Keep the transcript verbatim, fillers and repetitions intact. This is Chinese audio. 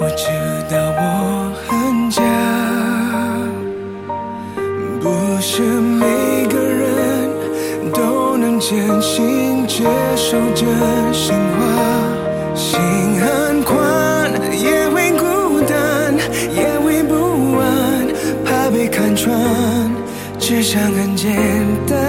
我知道我很假，不是每个人都能真心接受真心话。心很宽，也会孤单，也会不安，怕被看穿，只想很简单。